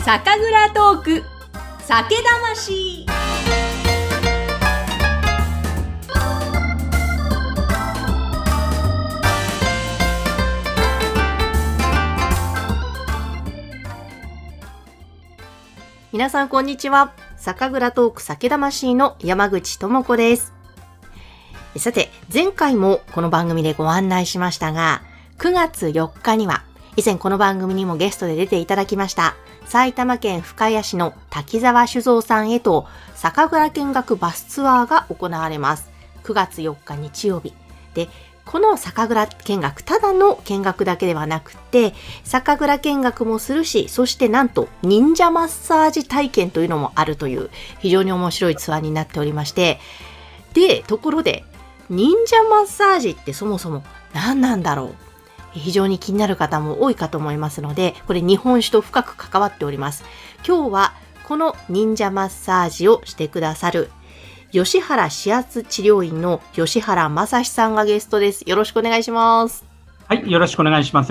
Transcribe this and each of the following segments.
酒蔵トーク酒魂。皆さんこんにちは。酒蔵トーク酒魂の山口智子です。さて、前回もこの番組でご案内しましたが、9月4日には以前この番組にもゲストで出ていただきました埼玉県深谷市の滝沢酒造さんへと酒蔵見学バスツアーが行われます。9月4日日曜日で、この酒蔵見学、ただの見学だけではなくて、酒蔵見学もするし、そしてなんと忍者マッサージ体験というのもあるという非常に面白いツアーになっておりまして、で、ところで忍者マッサージってそもそも何なんだろう、非常に気になる方も多いかと思いますので、これ日本酒と深く関わっております。今日はこの忍者マッサージをしてくださる吉原指圧治療院の吉原正史さんがゲストです。よろしくお願いします。 はい、よろしくお願いします。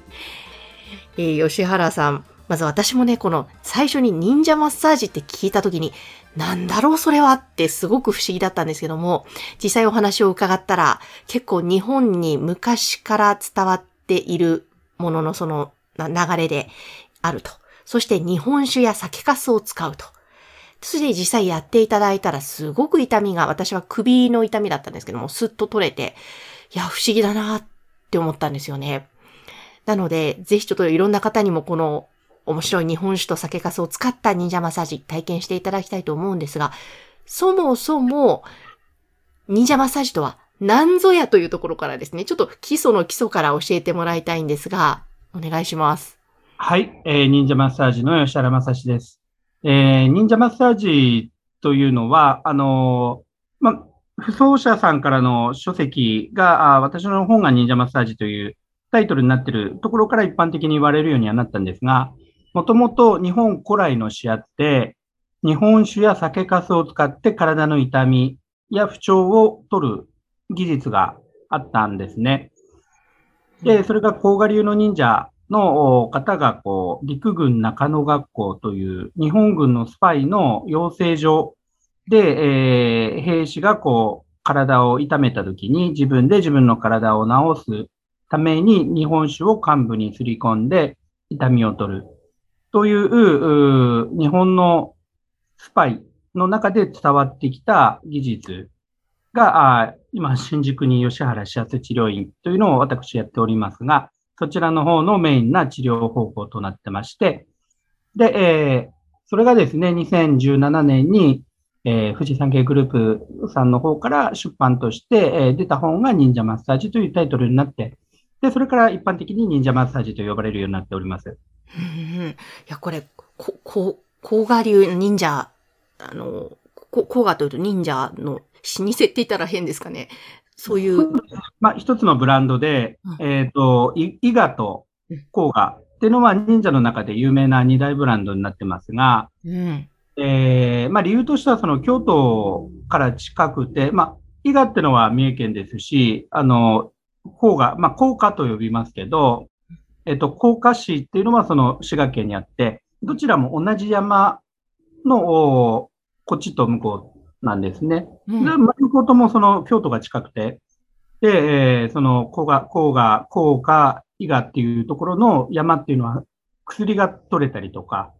吉原さん、まず私もね、この最初に忍者マッサージって聞いたときに、なんだろうそれはってすごく不思議だったんですけども、実際お話を伺ったら、結構日本に昔から伝わっているもののその流れであると。そして日本酒や酒粕を使うと。そして実際やっていただいたらすごく痛みが、私は首の痛みだったんですけども、スッと取れて、いや、不思議だなって思ったんですよね。なので、ぜひちょっといろんな方にもこの面白い日本酒と酒粕を使った忍者マッサージ体験していただきたいと思うんですが、そもそも忍者マッサージとは何ぞやというところからですね、ちょっと基礎の基礎から教えてもらいたいんですが、お願いします。 はい、忍者マッサージの吉原正史です。忍者マッサージというのは、不走者さんからの書籍が、私の本が忍者マッサージというタイトルになっているところから一般的に言われるようにはなったんですが、もともと日本古来の指圧で、日本酒や酒粕を使って体の痛みや不調を取る技術があったんですね。で、それが甲賀流の忍者の方が、陸軍中野学校という日本軍のスパイの養成所で、兵士が体を痛めた時に自分で自分の体を治すために日本酒を患部にすり込んで痛みを取るという日本のスパイの中で伝わってきた技術が、今、新宿に吉原指圧治療院というのを私やっておりますが、そちらの方のメインな治療方法となってまして、で、それがですね、2017年に、富士山系グループさんの方から出版として、出た本が忍者マッサージというタイトルになって、で、それから一般的に忍者マッサージと呼ばれるようになっております。 いや、これ、甲賀流忍者、甲賀というと忍者の老舗って言ったら変ですかね。そういう。 一つのブランドで、伊賀と甲賀っていうのは忍者の中で有名な二大ブランドになってますが、理由としてはその京都から近くて、伊賀っていうのは三重県ですし、甲賀、甲賀と呼びますけど、甲賀市っていうのはその滋賀県にあって、どちらも同じ山のこっちと向こうなんですね。向こうともその京都が近くて、で、その甲賀、伊賀っていうところの山っていうのは薬が取れたりとか、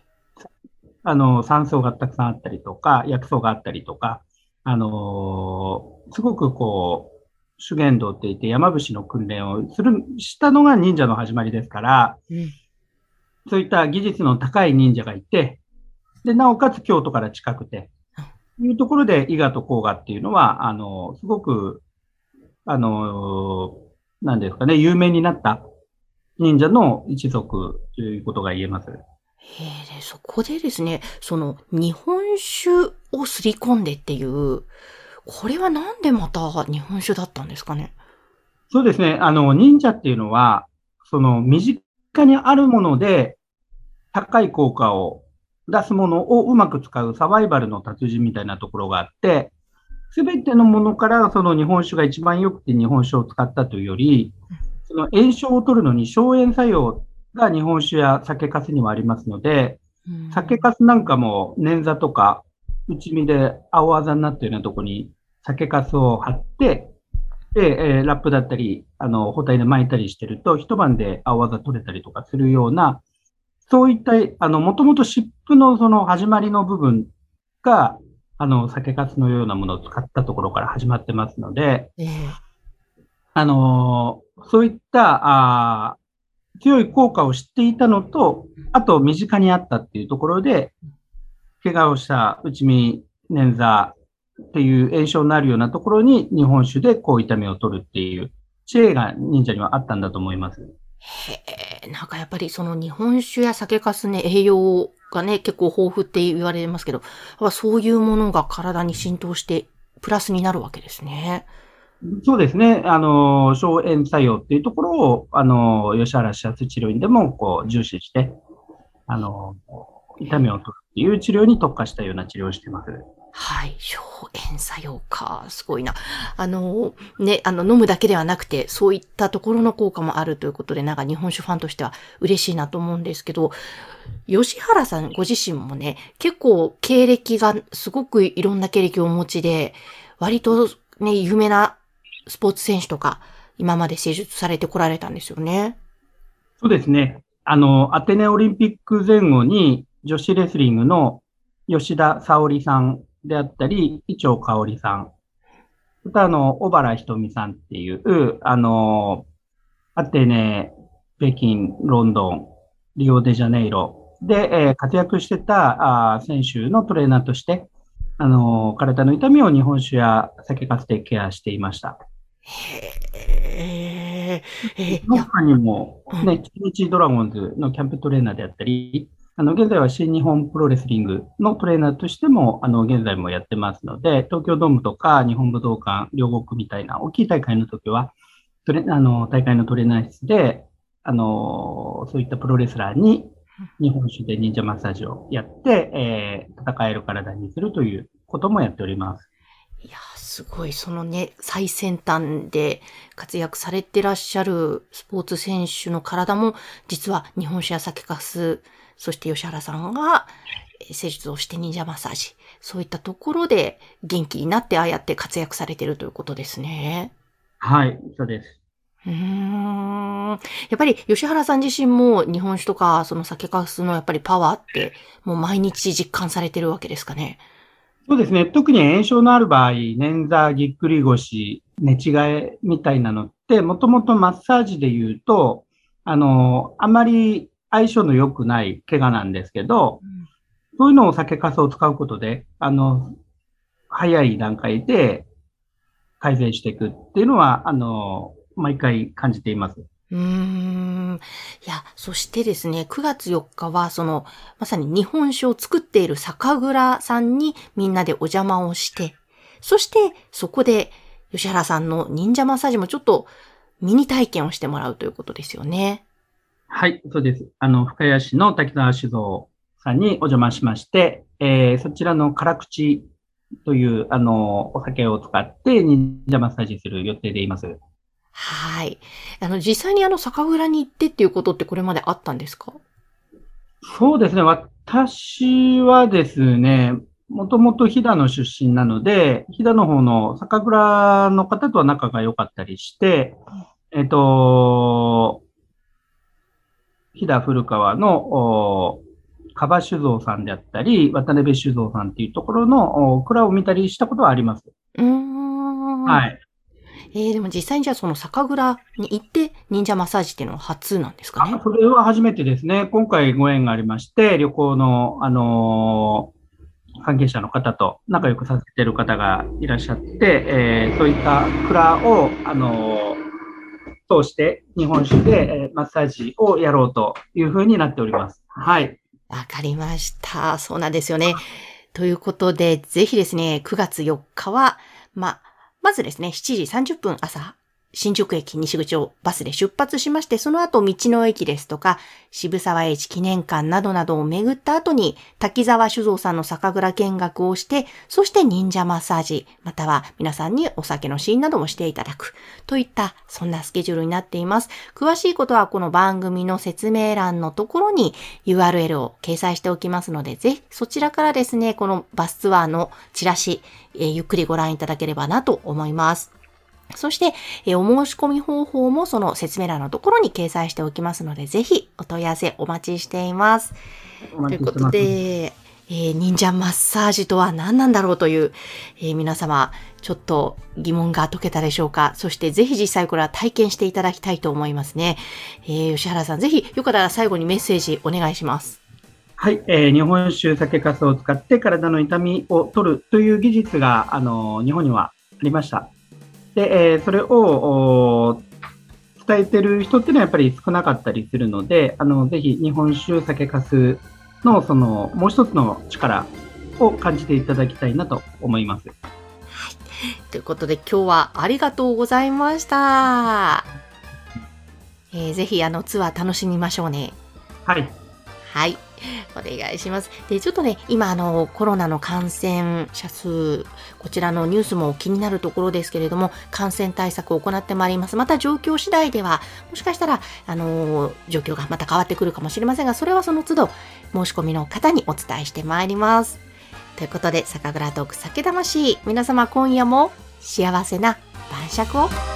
山荘がたくさんあったりとか、薬草があったりとか、すごく修験道って言って山伏の訓練をしたのが忍者の始まりですから、そういった技術の高い忍者がいて、で、なおかつ京都から近くて、いうところで伊賀と甲賀っていうのは、すごく、何ですかね、有名になった忍者の一族ということが言えます。 そこでですね、その日本酒をすり込んでっていう、これはなんでまた日本酒だったんですかね。 そうですね。忍者っていうのは、その身近にあるもので高い効果を出すものをうまく使うサバイバルの達人みたいなところがあって、すべてのものからその日本酒が一番良くて日本酒を使ったというより、その炎症を取るのに消炎作用が日本酒や酒粕にはありますので、 うん酒粕なんかも捻挫とか内身で青あざになったようなところに酒粕を貼って、で、ラップだったり、包帯で巻いたりしてると、一晩で青あざ取れたりとかするような、そういった、もともと湿布のその始まりの部分が、酒粕のようなものを使ったところから始まってますので、 ええ。 そういった、強い効果を知っていたのと、あと身近にあったっていうところで、怪我をした内身捻挫っていう炎症になるようなところに日本酒でこう痛みを取るっていう知恵が忍者にはあったんだと思います。 へえ、なんかやっぱりその日本酒や酒粕ね、栄養がね、結構豊富って言われますけど、やっぱそういうものが体に浸透してプラスになるわけですね。 そうですね。消炎作用っていうところを、吉原指圧治療院でもこう重視して、あの、痛みを取るっていう治療に特化したような治療をしています。 はい。消炎作用か。すごいな。ね、飲むだけではなくて、そういったところの効果もあるということで、なんか日本酒ファンとしては嬉しいなと思うんですけど、吉原さんご自身もね、結構経歴がすごくいろんな経歴をお持ちで、割とね、有名なスポーツ選手とか、今まで施術されてこられたんですよね。 そうですね。アテネオリンピック前後に女子レスリングの吉田沙保里さんであったり、伊調馨さん、また小原ひとみさんっていう、アテネ、北京、ロンドン、リオデジャネイロで、活躍してた選手のトレーナーとして、体の痛みを日本酒や酒粕でケアしていました。 へえ、いや、 その他にも、 うん、 ね、中日ドラゴンズのキャンプトレーナーであったり、現在は新日本プロレスリングのトレーナーとしても、現在もやってますので、東京ドームとか日本武道館、両国みたいな大きい大会の時は、大会のトレーナー室で、そういったプロレスラーに日本酒で忍者マッサージをやって、戦える体にするということもやっております。 いや、すごい、そのね、最先端で活躍されてらっしゃるスポーツ選手の体も、実は日本酒や酒粕、そして吉原さんが施術をして忍者マッサージ、そういったところで元気になってああやって活躍されているということですね。 はい、そうです。 やっぱり吉原さん自身も日本酒とかその酒粕のやっぱりパワーってもう毎日実感されてるわけですかね。 そうですね。特に炎症のある場合、捻挫、ぎっくり腰、寝違えみたいなのって、もともとマッサージで言うと、あまり相性の良くない怪我なんですけど、そういうのを酒粕を使うことで、早い段階で改善していくっていうのは、毎回感じています。 いや、そしてですね、9月4日は、まさに日本酒を作っている酒蔵さんにみんなでお邪魔をして、そしてそこで吉原さんの忍者マッサージもちょっとミニ体験をしてもらうということですよね。 はい、そうです。深谷市の滝沢酒造さんにお邪魔しまして、そちらの辛口という、お酒を使って忍者マッサージする予定でいます。 はい。実際に酒蔵に行ってっていうことってこれまであったんですか？ そうですね。私はですね、もともと飛騨の出身なので、飛騨の方の酒蔵の方とは仲が良かったりして、えっと、飛騨古川の樺酒造さんであったり、渡辺酒造さんっていうところの蔵を見たりしたことはあります。 うーん。 はい。 でも実際にじゃあその酒蔵に行って忍者マッサージっていうのは初なんですかね？ それは初めてですね。今回ご縁がありまして、旅行の、関係者の方と仲良くさせている方がいらっしゃって、そういった蔵を、通して日本酒で、マッサージをやろうというふうになっております。はい。 わかりました。そうなんですよね。ということで、ぜひですね、9月4日は、まずですね、7時30分朝、 新宿駅西口をバスで出発しまして、その後道の駅ですとか、渋沢栄一記念館などなどを巡った後に、滝沢酒造さんの酒蔵見学をして、そして忍者マッサージ、または皆さんにお酒の試飲などもしていただく、といった、そんなスケジュールになっています。詳しいことはこの番組の説明欄のところに URL を掲載しておきますので、ぜひそちらからですね、このバスツアーのチラシ、ゆっくりご覧いただければなと思います。そして、お申し込み方法もその説明欄のところに掲載しておきますので、ぜひお問い合わせお待ちしています。ということで、忍者マッサージとは何なんだろうという、皆様、ちょっと疑問が解けたでしょうか。そしてぜひ実際これは体験していただきたいと思いますね。吉原さん、ぜひよかったら最後にメッセージお願いします。 はい、日本酒酒粕を使って体の痛みを取るという技術が日本にはありました。で、それを伝えてる人っていうのはやっぱり少なかったりするので、ぜひ日本酒酒粕のそのもう一つの力を感じていただきたいなと思います。はい、 ということで今日はありがとうございました。ぜひツアー楽しみましょうね。 はい。 はい。お願いします。で、ちょっとね、今コロナの感染者数、こちらのニュースも気になるところですけれども、感染対策を行ってまいります。また状況次第では、もしかしたら、状況がまた変わってくるかもしれませんが、それはその都度、申し込みの方にお伝えしてまいります。ということで、酒蔵トーク酒魂、皆様今夜も幸せな晩酌を。